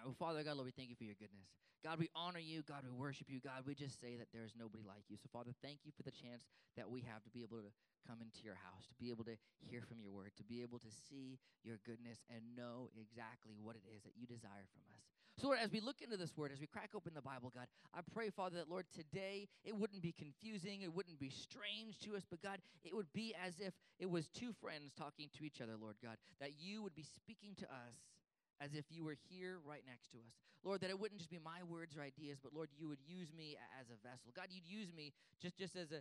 right, well, Father God, Lord, we thank you for your goodness. God, we honor you. God, we worship you. God, we just say that there is nobody like you. So, Father, thank you for the chance that we have to be able to come into your house, to be able to hear from your word, to be able to see your goodness and know exactly what it is that you desire from us. So, Lord, as we look into this word, as we crack open the Bible, God, I pray, Father, that, Lord, today it wouldn't be confusing, it wouldn't be strange to us, but, God, it would be as if it was two friends talking to each other, Lord God, that you would be speaking to us as if you were here right next to us. Lord, that it wouldn't just be my words or ideas, but Lord, you would use me as a vessel. God, you'd use me just as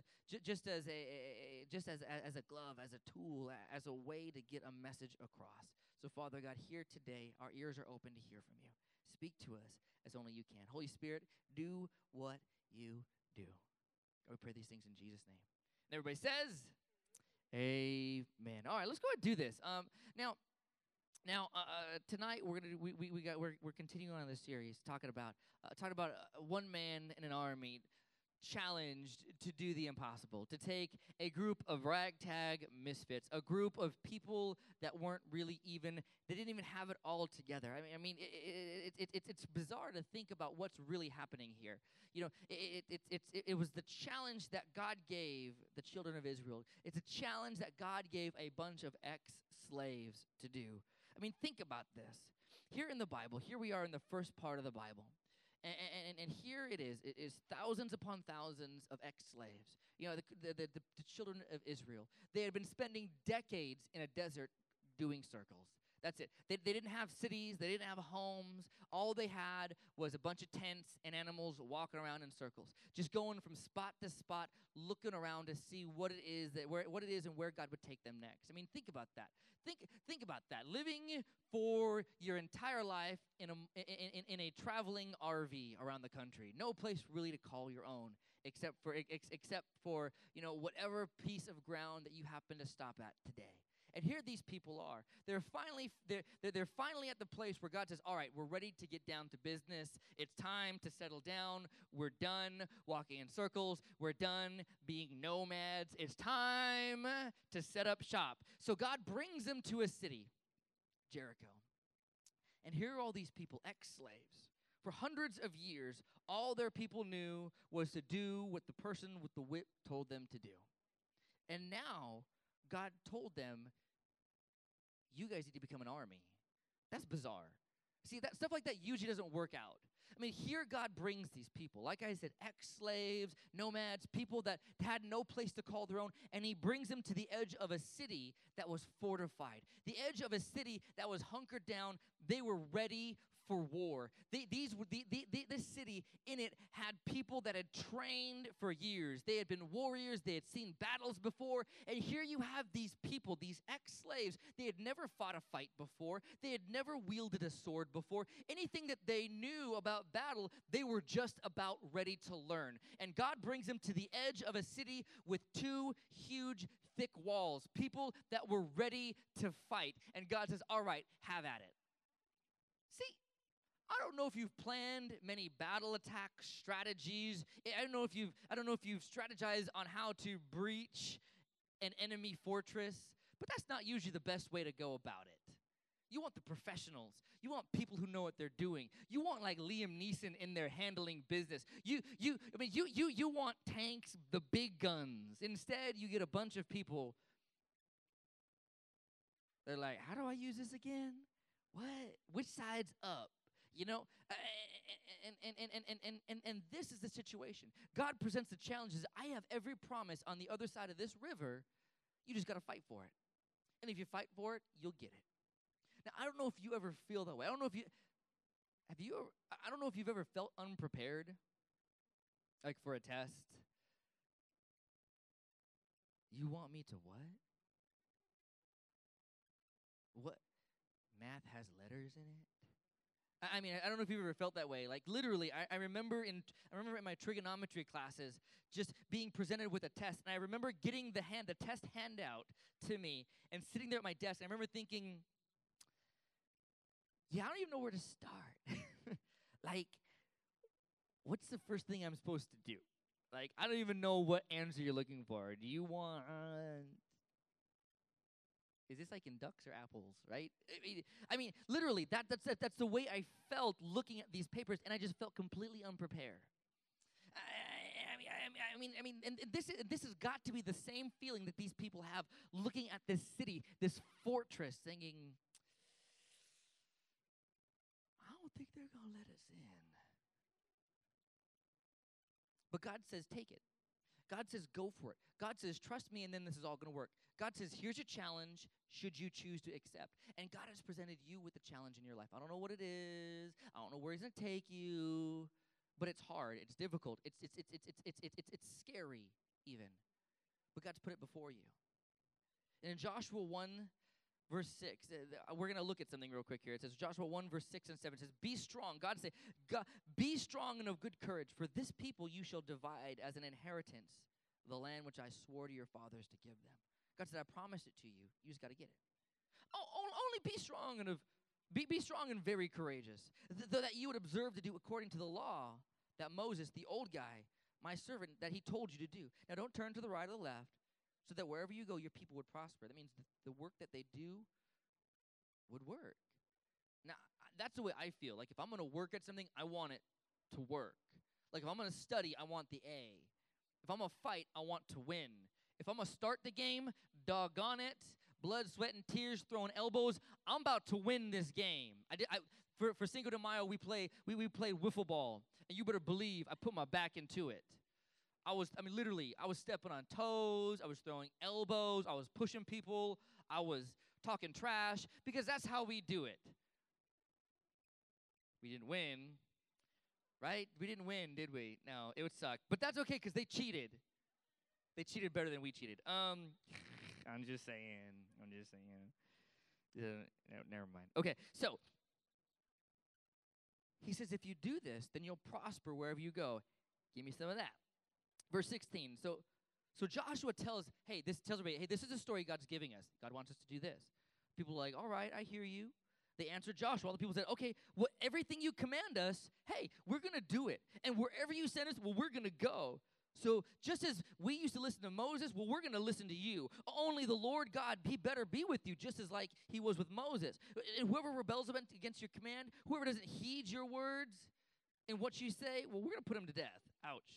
a glove, as a tool, as a way to get a message across. So, Father God, here today, our ears are open to hear from you. Speak to us as only you can. Holy Spirit, do what you do. God, we pray these things in Jesus' name. And everybody says, Amen. All right, let's go ahead and do this. Now, tonight we're continuing on this series talking about one man in an army challenged to do the impossible, to take a group of ragtag misfits, a group of people that weren't really even, they didn't even have it all together. It's bizarre to think about what's really happening here. You know, it was the challenge that God gave the children of Israel. It's a challenge that God gave a bunch of ex-slaves to do. I mean, think about this. Here in the Bible, here we are in the first part of the Bible. And here it is thousands upon thousands of ex-slaves. You know, the children of Israel. They had been spending decades in a desert doing circles. That's it. They didn't have cities. They didn't have homes. All they had was a bunch of tents and animals walking around in circles, just going from spot to spot, looking around to see what it is and where God would take them next. I mean, think about that. Think about that. Living for your entire life in a traveling RV around the country, no place really to call your own, except for whatever piece of ground that you happen to stop at today. And here these people are. They're finally at the place where God says, all right, we're ready to get down to business. It's time to settle down. We're done walking in circles. We're done being nomads. It's time to set up shop. So God brings them to a city, Jericho. And here are all these people, ex-slaves. For hundreds of years, all their people knew was to do what the person with the whip told them to do. And now God told them, you guys need to become an army. That's bizarre. See, that stuff like that usually doesn't work out. I mean, here God brings these people, like I said, ex-slaves, nomads, people that had no place to call their own, and he brings them to the edge of a city that was fortified, the edge of a city that was hunkered down. They were ready for war. This city in it had people that had trained for years. They had been warriors. They had seen battles before. And here you have these people, these ex-slaves. They had never fought a fight before. They had never wielded a sword before. Anything that they knew about battle, they were just about ready to learn. And God brings them to the edge of a city with two huge, thick walls, people that were ready to fight. And God says, all right, have at it. See, I don't know if you've planned many battle attack strategies. I don't know if you've strategized on how to breach an enemy fortress, but that's not usually the best way to go about it. You want the professionals. You want people who know what they're doing. You want like Liam Neeson in there handling business. You want tanks, the big guns. Instead, you get a bunch of people. They're like, how do I use this again? What? Which side's up? You know, and this is the situation. God presents the challenges. I have every promise on the other side of this river. You just got to fight for it. And if you fight for it, you'll get it. Now, I don't know if you ever feel that way. I don't know if I don't know if you've ever felt unprepared, like for a test. You want me to what? What? Math has letters in it? I mean, I don't know if you've ever felt that way. Like literally, I remember in my trigonometry classes just being presented with a test, and I remember getting the test handout to me, and sitting there at my desk. And I remember thinking, yeah, I don't even know where to start. Like, what's the first thing I'm supposed to do? Like, I don't even know what answer you're looking for. Do you want is this like in ducks or apples, right? Literally, that's the way I felt looking at these papers, and I just felt completely unprepared. And this has got to be the same feeling that these people have looking at this city, this fortress, thinking, I don't think they're gonna let us in. But God says, take it. God says, go for it. God says, trust me, and then this is all going to work. God says, here's your challenge, should you choose to accept. And God has presented you with a challenge in your life. I don't know what it is. I don't know where he's going to take you. But it's hard. It's difficult. It's scary even. But God's put it before you. And in Joshua 1, verse 6, we're going to look at something real quick here. It says, Joshua 1, verse 6 and 7, it says, be strong. God said, be strong and of good courage, for this people you shall divide as an inheritance the land which I swore to your fathers to give them. God said, I promised it to you. You just got to get it. Only be strong and be strong and very courageous, that you would observe to do according to the law that Moses, the old guy, my servant, that he told you to do. Now don't turn to the right or the left, so that wherever you go, your people would prosper. That means the work that they do would work. Now, that's the way I feel. Like, if I'm going to work at something, I want it to work. Like, if I'm going to study, I want the A. If I'm going to fight, I want to win. If I'm going to start the game, doggone it, blood, sweat, and tears, throwing elbows, I'm about to win this game. For Cinco de Mayo, we played wiffle ball, and you better believe I put my back into it. I was stepping on toes, I was throwing elbows, I was pushing people, I was talking trash, because that's how we do it. We didn't win, right? We didn't win, did we? No, it would suck. But that's okay, because they cheated. They cheated better than we cheated. I'm just saying. Never mind. Okay, so he says, if you do this, then you'll prosper wherever you go. Give me some of that. Verse 16. So Joshua tells everybody, hey, this is the story God's giving us. God wants us to do this. People are like, all right, I hear you. They answered Joshua. All the people said, okay, well, everything you command us, hey, we're going to do it. And wherever you send us, well, we're going to go. So just as we used to listen to Moses, well, we're going to listen to you. Only the Lord God, he better be with you, just as like he was with Moses. And whoever rebels against your command, whoever doesn't heed your words and what you say, well, we're going to put him to death. Ouch.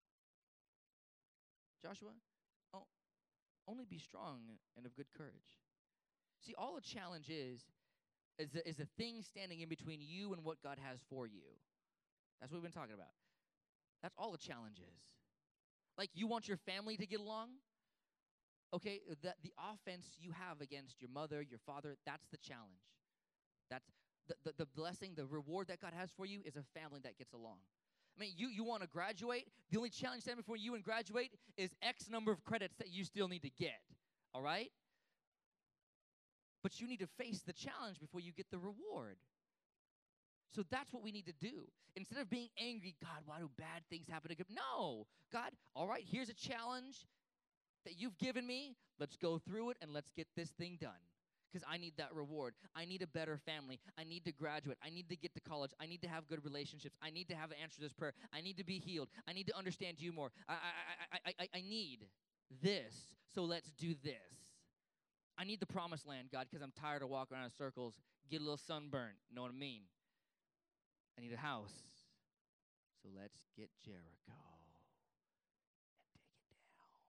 Joshua, only be strong and of good courage. See, all a challenge is a thing standing in between you and what God has for you. That's what we've been talking about. That's all a challenge is. Like, you want your family to get along? Okay, the offense you have against your mother, your father, that's the challenge. That's the blessing, the reward that God has for you is a family that gets along. I mean, you want to graduate. The only challenge standing before you and graduate is X number of credits that you still need to get, all right? But you need to face the challenge before you get the reward. So that's what we need to do. Instead of being angry, God, why do bad things happen to good? No, God, all right, here's a challenge that you've given me. Let's go through it and let's get this thing done. Because I need that reward. I need a better family. I need to graduate. I need to get to college. I need to have good relationships. I need to have an answer to this prayer. I need to be healed. I need to understand you more. I need this, so let's do this. I need the promised land, God, because I'm tired of walking around in circles, get a little sunburn. Know what I mean? I need a house. So let's get Jericho and take it down.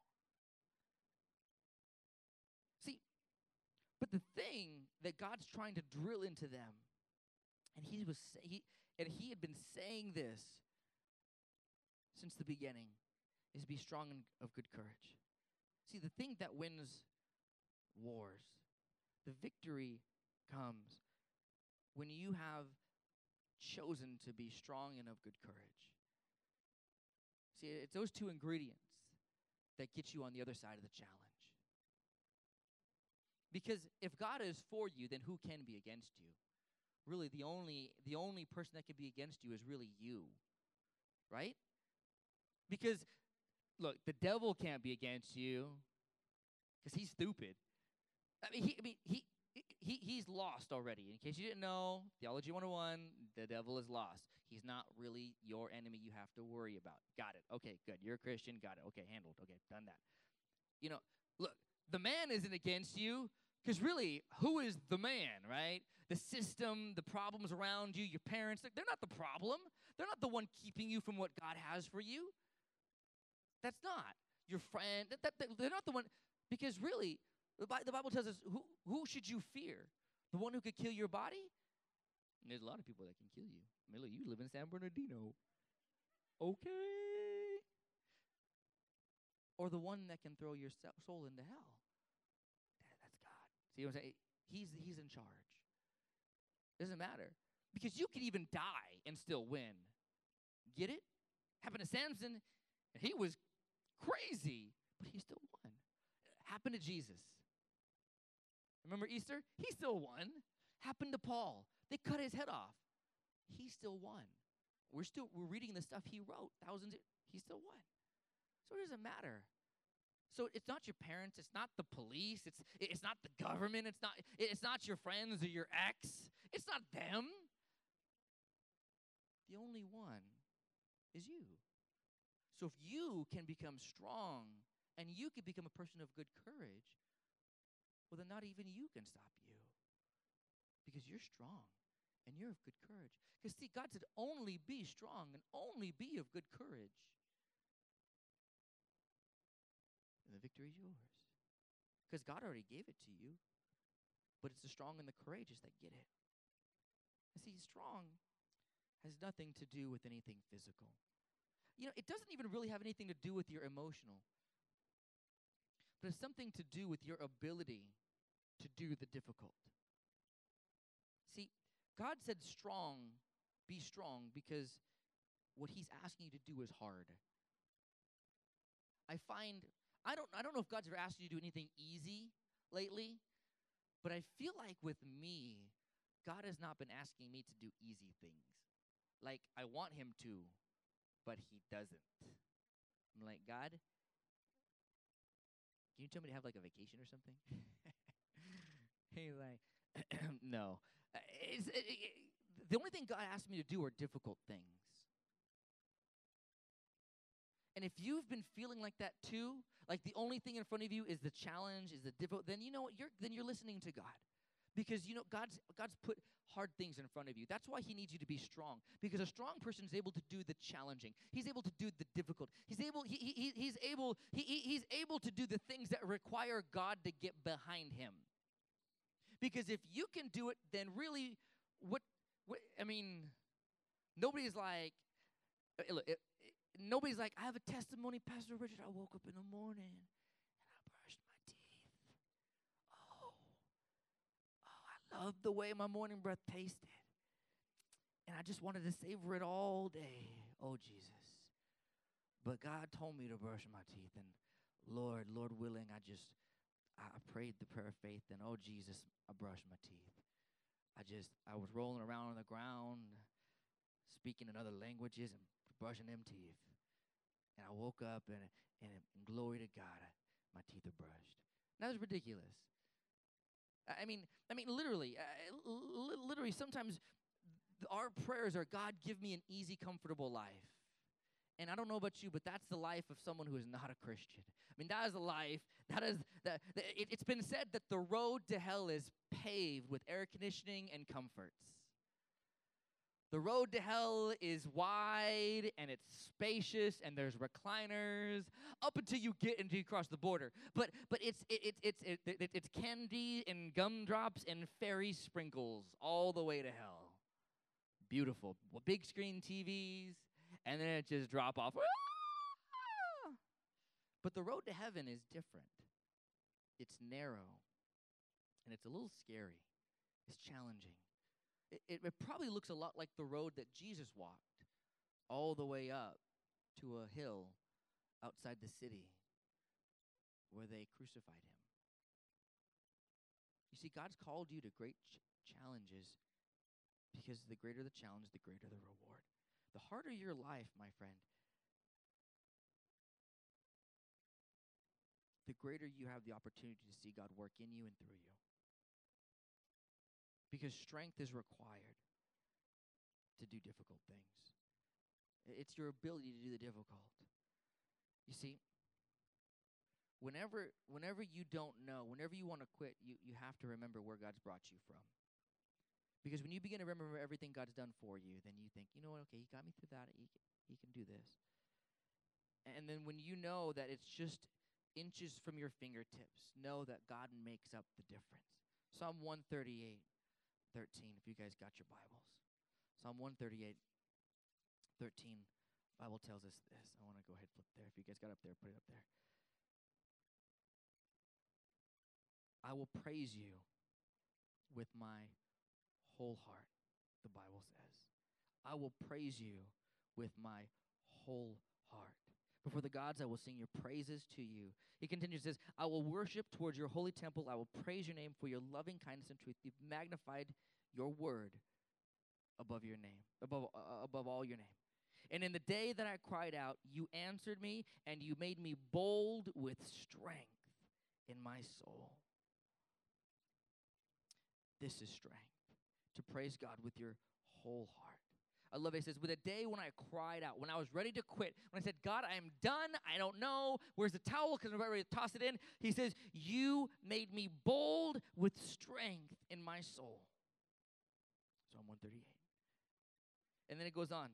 See, but the thing that God's trying to drill into them, and he had been saying this since the beginning, is be strong and of good courage. See, the thing that wins wars, the victory comes when you have chosen to be strong and of good courage. See, it's those two ingredients that get you on the other side of the challenge. Because if God is for you, then who can be against you? Really, the only person that can be against you is really you, right? Because, look, the devil can't be against you because he's stupid. He's lost already. In case you didn't know, Theology 101, the devil is lost. He's not really your enemy you have to worry about. Got it. Okay, good. You're a Christian. Got it. Okay, handled. Okay, done that. Look, the man isn't against you. Because really, who is the man, right? The system, the problems around you, your parents, they're not the problem. They're not the one keeping you from what God has for you. That's not. Your friend, they're not the one. Because really, the Bible tells us, who should you fear? The one who could kill your body? And there's a lot of people that can kill you. I mean, look, you live in San Bernardino. Okay. Or the one that can throw your soul into hell. That's God. See what I'm saying? He's in charge. Doesn't matter. Because you could even die and still win. Get it? Happened to Samson. He was crazy, but he still won. Happened to Jesus. Remember Easter? He still won. Happened to Paul. They cut his head off. He still won. We're reading the stuff he wrote. He still won. So it doesn't matter. So it's not your parents, it's not the police, it's not the government, it's not your friends or your ex. It's not them. The only one is you. So if you can become strong and you can become a person of good courage, well, then not even you can stop you. Because you're strong and you're of good courage. Because see, God said only be strong and only be of good courage. And the victory is yours. Because God already gave it to you. But it's the strong and the courageous that get it. And see, strong has nothing to do with anything physical. You know, it doesn't even really have anything to do with your emotional. But it's something to do with your ability to do the difficult. See, God said be strong, because what he's asking you to do is hard. I don't know if God's ever asked you to do anything easy lately, but I feel like with me, God has not been asking me to do easy things. Like, I want him to, but he doesn't. I'm like, God, can you tell me to have like a vacation or something? He's like, no. The only thing God asked me to do are difficult things. And if you've been feeling like that too, like the only thing in front of you is the challenge, is the difficult, then you know what? You're listening to God. Because you know God's put hard things in front of you. That's why he needs you to be strong. Because a strong person is able to do the challenging. He's able to do the difficult. He's able to do the things that require God to get behind him. Because if you can do it, then really, nobody's like, nobody's like, I have a testimony, Pastor Richard. I woke up in the morning and I brushed my teeth. I love the way my morning breath tasted. And I just wanted to savor it all day. Oh, Jesus. But God told me to brush my teeth. And Lord willing, I prayed the prayer of faith. And oh, Jesus, I brushed my teeth. I was rolling around on the ground, speaking in other languages and brushing them teeth. And I woke up and glory to God, my teeth are brushed. And that was ridiculous. I mean, literally, sometimes our prayers are, God, give me an easy, comfortable life. And I don't know about you, but that's the life of someone who is not a Christian. I mean, that is a life, it's been said that the road to hell is paved with air conditioning and comforts. The road to hell is wide and it's spacious and there's recliners up until you cross the border. But it's candy and gumdrops and fairy sprinkles all the way to hell. Beautiful, big screen TVs, and then it just drop off. But the road to heaven is different. It's narrow and it's a little scary. It's challenging. It probably looks a lot like the road that Jesus walked all the way up to a hill outside the city where they crucified him. You see, God's called you to great challenges because the greater the challenge, the greater the reward. The harder your life, my friend, the greater you have the opportunity to see God work in you and through you. Because strength is required to do difficult things. It's your ability to do the difficult. You see, Whenever you don't know, whenever you want to quit, you have to remember where God's brought you from. Because when you begin to remember everything God's done for you, then you think, you know what, okay, he got me through that. He can do this. And then when you know that it's just inches from your fingertips, know that God makes up the difference. Psalm 138:13, if you guys got your Bibles. Psalm 138:13, Bible tells us this. I want to go ahead and flip there. If you guys got up there, put it up there. I will praise you with my whole heart, the Bible says. I will praise you with my whole heart. Before the gods, I will sing your praises to you. He continues, says, I will worship towards your holy temple. I will praise your name for your loving kindness and truth. You've magnified your word above your name, above all your name. And in the day that I cried out, you answered me, and you made me bold with strength in my soul. This is strength, to praise God with your whole heart. I love it. It says, with a day when I cried out, when I was ready to quit, when I said, God, I am done. I don't know. Where's the towel? Because I'm ready to toss it in. He says, you made me bold with strength in my soul. Psalm 138. And then it goes on.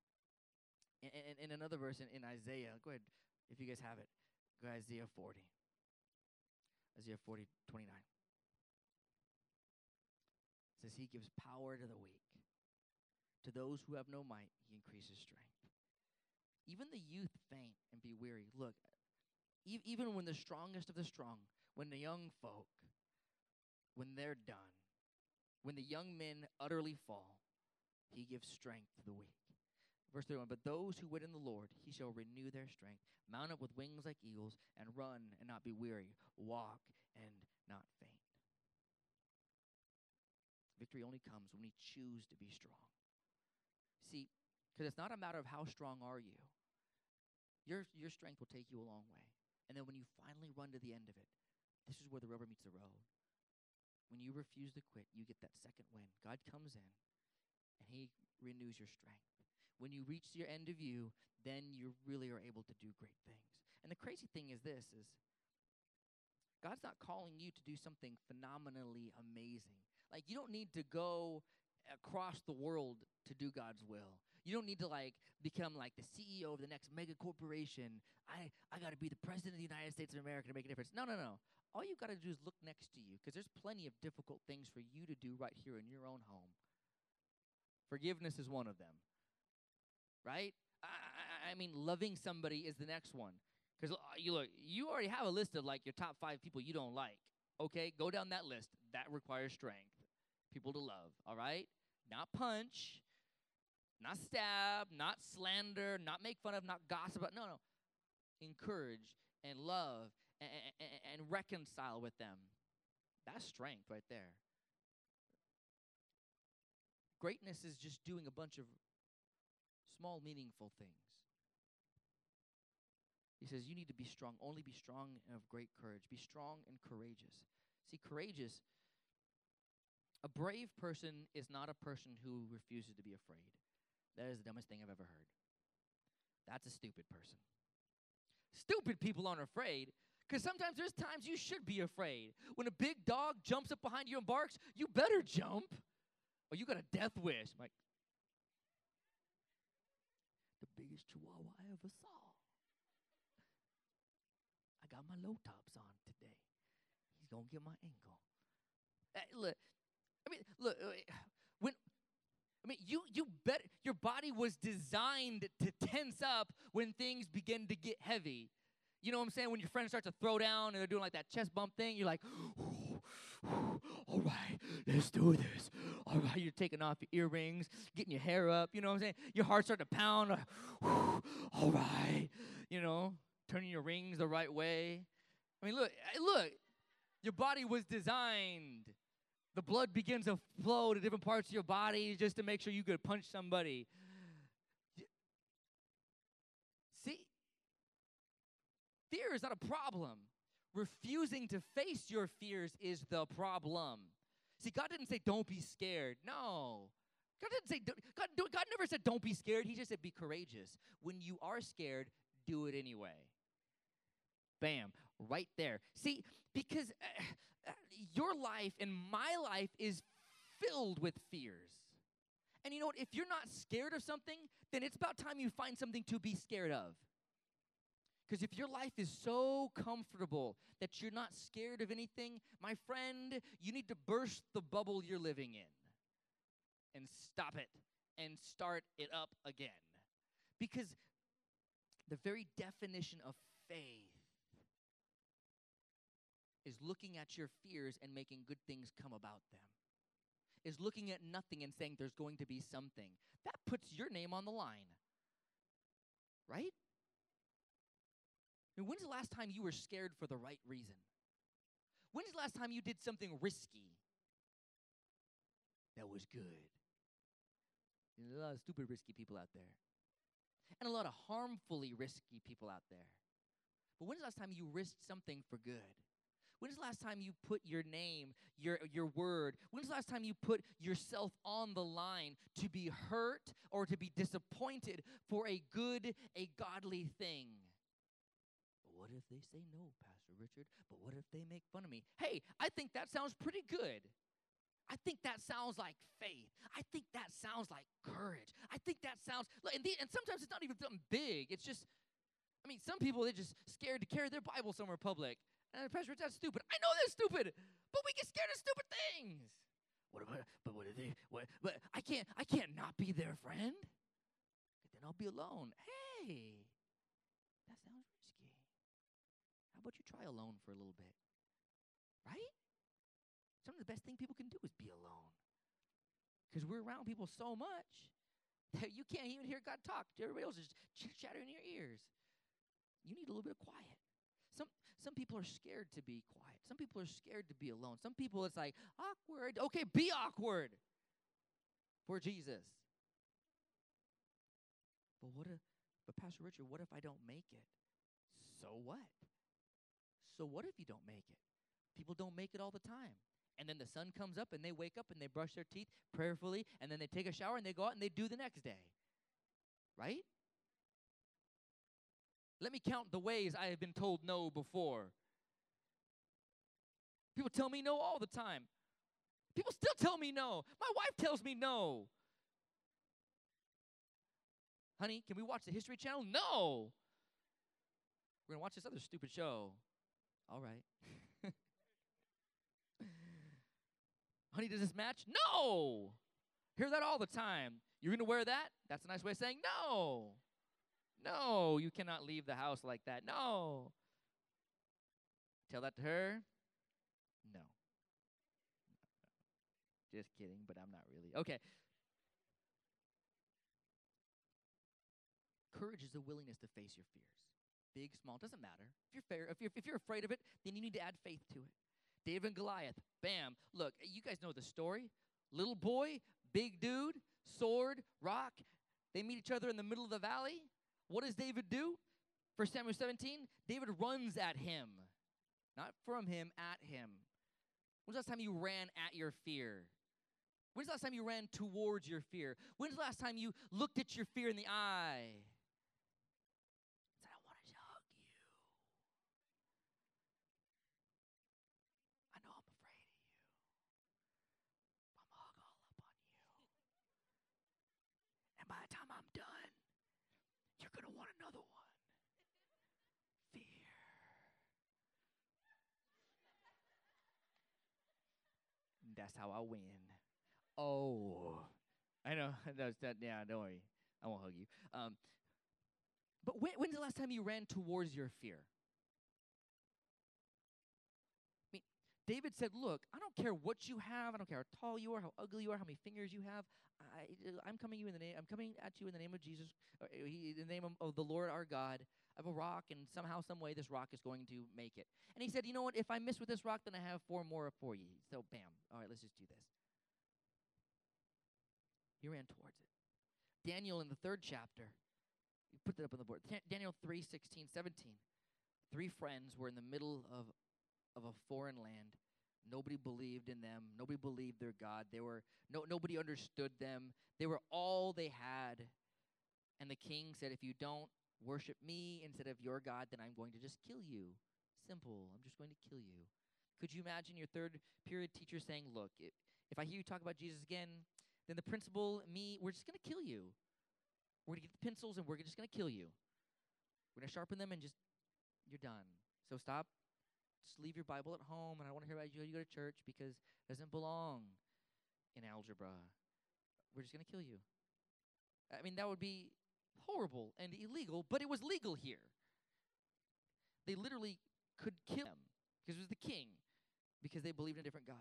In another verse in Isaiah, go ahead, if you guys have it. Go Isaiah 40. Isaiah 40:29. It says, he gives power to the weak. To those who have no might, he increases strength. Even the youth faint and be weary. Look, even when the strongest of the strong, when the young folk, when they're done, when the young men utterly fall, he gives strength to the weak. Verse 31, but those who wait in the Lord, he shall renew their strength, mount up with wings like eagles, and run and not be weary, walk and not faint. Victory only comes when we choose to be strong. See, because it's not a matter of how strong are you. Your strength will take you a long way. And then when you finally run to the end of it, this is where the rubber meets the road. When you refuse to quit, you get that second win. God comes in, and he renews your strength. When you reach your end of you, then you really are able to do great things. And the crazy thing is this, is God's not calling you to do something phenomenally amazing. Like, you don't need to go across the world to do God's will. You don't need to, become, the CEO of the next mega corporation. I got to be the president of the United States of America to make a difference. No. All you got to do is look next to you, because there's plenty of difficult things for you to do right here in your own home. Forgiveness is one of them, right? I mean, loving somebody is the next one. Because you already have a list of, your top 5 people you don't like. Okay, go down that list. That requires strength. People to love, all right? Not punch, not stab, not slander, not make fun of, not gossip. No. Encourage and love and reconcile with them. That's strength right there. Greatness is just doing a bunch of small, meaningful things. He says you need to be strong. Only be strong and of great courage. Be strong and courageous. See, courageous, a brave person is not a person who refuses to be afraid. That is the dumbest thing I've ever heard. That's a stupid person. Stupid people aren't afraid, because sometimes there's times you should be afraid. When a big dog jumps up behind you and barks, you better jump, or you got a death wish. I'm like, the biggest chihuahua I ever saw. I got my low tops on today. He's going to get my ankle. You bet your body was designed to tense up when things begin to get heavy. You know what I'm saying? When your friends start to throw down and they're doing that chest bump thing, you're like, all right, let's do this. All right, you're taking off your earrings, getting your hair up, you know what I'm saying? Your heart starting to pound, all right, turning your rings the right way. I mean, look, your body was designed. The blood begins to flow to different parts of your body just to make sure you could punch somebody. See, fear is not a problem. Refusing to face your fears is the problem. See, God didn't say don't be scared. No. God didn't say, God never said don't be scared. He just said be courageous. When you are scared, do it anyway. Bam, right there. See, because your life and my life is filled with fears. And you know what? If you're not scared of something, then it's about time you find something to be scared of. Because if your life is so comfortable that you're not scared of anything, my friend, you need to burst the bubble you're living in and stop it and start it up again. Because the very definition of faith is looking at your fears and making good things come about them. Is looking at nothing and saying there's going to be something. That puts your name on the line. Right? I mean, when's the last time you were scared for the right reason? When's the last time you did something risky that was good? There's a lot of stupid, risky people out there. And a lot of harmfully risky people out there. But when's the last time you risked something for good? When's the last time you put your name, your word? When's the last time you put yourself on the line to be hurt or to be disappointed for a good, a godly thing? But what if they say no, Pastor Richard? But what if they make fun of me? Hey, I think that sounds pretty good. I think that sounds like faith. I think that sounds like courage. I think that sounds, and sometimes it's not even something big. It's just, I mean, some people, they're just scared to carry their Bible somewhere public. And Pastor Rich, that's stupid. I know that's stupid, but we get scared of stupid things. What if they, but I can't not be their friend. Then I'll be alone. Hey, that sounds risky. How about you try alone for a little bit? Right? Some of the best thing people can do is be alone. Because we're around people so much that you can't even hear God talk. Everybody else is chattering in your ears. You need a little bit of quiet. Some people are scared to be quiet. Some people are scared to be alone. Some people, it's like, awkward. Okay, be awkward for Jesus. But Pastor Richard, what if I don't make it? So what? So what if you don't make it? People don't make it all the time. And then the sun comes up and they wake up and they brush their teeth prayerfully and then they take a shower and they go out and they do the next day. Right? Let me count the ways I have been told no before. People tell me no all the time. People still tell me no. My wife tells me no. Honey, can we watch the History Channel? No. We're going to watch this other stupid show. All right. Honey, does this match? No. Hear that all the time. You're going to wear that? That's a nice way of saying no. No, you cannot leave the house like that. No. Tell that to her? No. Just kidding, but I'm not really. Okay. Courage is the willingness to face your fears. Big, small, doesn't matter. If you're afraid of it, then you need to add faith to it. David and Goliath, bam. Look, you guys know the story. Little boy, big dude, sword, rock. They meet each other in the middle of the valley. What does David do? 1 Samuel 17, David runs at him. Not from him, at him. When's the last time you ran at your fear? When's the last time you ran towards your fear? When's the last time you looked at your fear in the eye? Said, I wanted to hug you. I know I'm afraid of you. I'm going to hug all up on you. And by the time I'm done, you're going to want another one. Fear. And that's how I win. Oh. I know. Yeah, don't worry. I won't hug you. But when's the last time you ran towards your fear? I mean, David said, look, I don't care what you have. I don't care how tall you are, how ugly you are, how many fingers you have. I'm coming at you in the name of Jesus, in the name of the Lord our God. I have a rock, and somehow, some way, this rock is going to make it. And he said, you know what? If I miss with this rock, then I have 4 more for you. So, bam. All right, let's just do this. He ran towards it. Daniel in the 3rd chapter, you put that up on the board. Daniel 3:16, 17. 3 friends were in the middle of a foreign land. Nobody believed in them. Nobody believed their God. Nobody understood them. They were all they had. And the king said, if you don't worship me instead of your God, then I'm going to just kill you. Simple. I'm just going to kill you. Could you imagine your third period teacher saying, look, if I hear you talk about Jesus again, then the principal, me, we're just going to kill you. We're going to get the pencils and we're just going to kill you. We're going to sharpen them and just, you're done. So stop. Just leave your Bible at home, and I don't want to hear about you. You go to church because it doesn't belong in algebra. We're just going to kill you. I mean, that would be horrible and illegal, but it was legal here. They literally could kill him because it was the king, because they believed in a different God.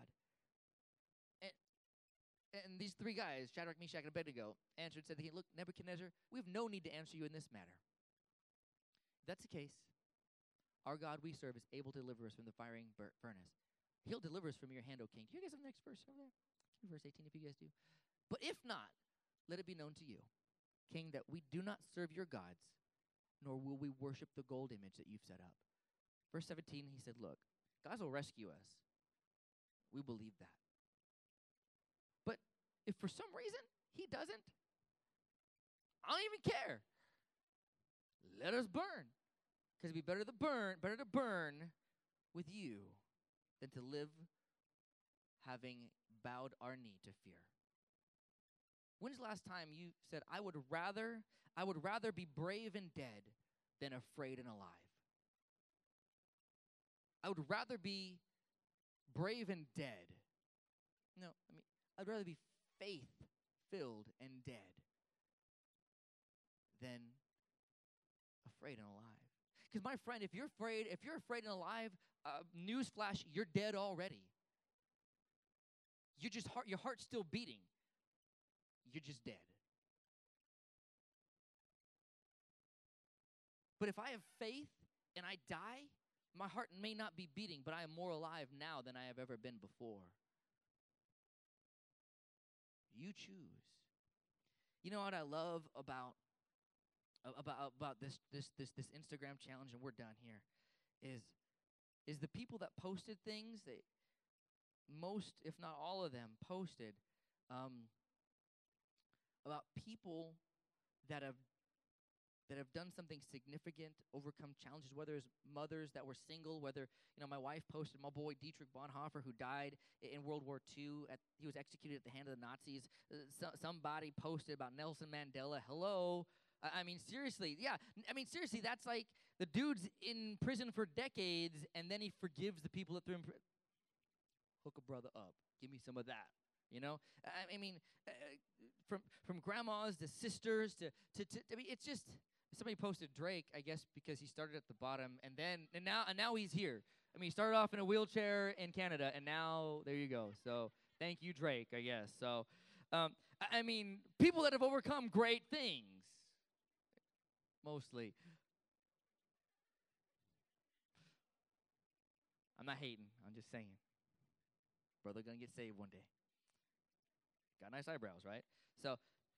And these three guys, Shadrach, Meshach, and Abednego, answered and said to the king, look, Nebuchadnezzar, we have no need to answer you in this matter. If that's the case, our God we serve is able to deliver us from the firing furnace. He'll deliver us from your hand, O king. Do you guys have the next verse over there? Verse 18, if you guys do. But if not, let it be known to you, king, that we do not serve your gods, nor will we worship the gold image that you've set up. Verse 17, he said, look, God will rescue us. We believe that. But if for some reason he doesn't, I don't even care. Let us burn. Because it'd be better to burn with you than to live having bowed our knee to fear. When's the last time you said, I would rather be brave and dead than afraid and alive? I would rather be brave and dead. No, I mean, I'd rather be faith-filled and dead than afraid and alive. Because my friend, if you're afraid and alive, newsflash, you're dead already. Your heart's still beating. You're just dead. But if I have faith and I die, my heart may not be beating, but I am more alive now than I have ever been before. You choose. You know what I love about this Instagram challenge, and we're done here, is the people that posted things. They most, if not all of them, posted about people that have done something significant, overcome challenges, whether it's mothers that were single, whether, my wife posted my boy Dietrich Bonhoeffer, who died in World War II. He was executed at the hand of the Nazis. Somebody posted about Nelson Mandela. Hello. I mean, seriously, yeah. I mean, seriously, that's like the dude's in prison for decades, and then he forgives the people that threw him. Hook a brother up. Give me some of that. I mean, from grandmas to sisters to I mean, it's just. Somebody posted Drake, I guess, because he started at the bottom, and now he's here. I mean, he started off in a wheelchair in Canada, and now there you go. So thank you, Drake, I guess. So, I mean, people that have overcome great things, mostly. I'm not hating. I'm just saying. Brother gonna get saved one day. Got nice eyebrows, right? So.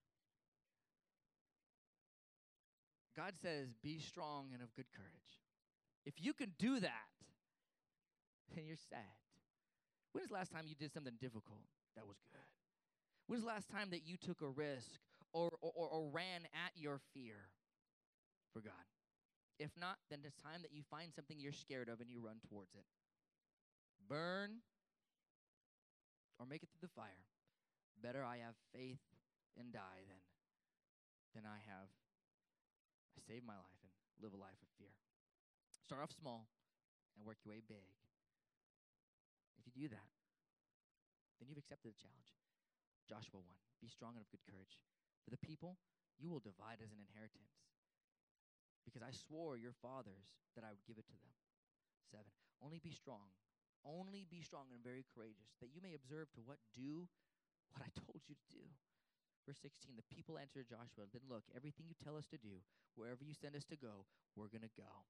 God says, be strong and of good courage. If you can do that, then you're sad. When was the last time you did something difficult that was good? When was the last time that you took a risk or ran at your fear for God? If not, then it's time that you find something you're scared of and you run towards it. Burn or make it through the fire. Better I have faith and die than I save my life and live a life of fear. Start off small and work your way big. If you do that, then you've accepted the challenge. Joshua 1, be strong and of good courage. For the people, you will divide as an inheritance, because I swore your fathers that I would give it to them. 7, only be strong and very courageous, that you may observe to do what I told you to do. Verse 16, the people answered Joshua, then look, everything you tell us to do, wherever you send us to go, we're going to go.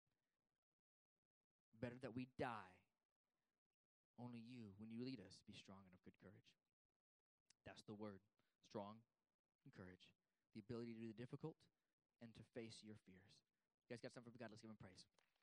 Better that we die. Only you, when you lead us, be strong and of good courage. That's the word, strong and courage. The ability to do the difficult and to face your fears. You guys got something for God? Let's give him praise.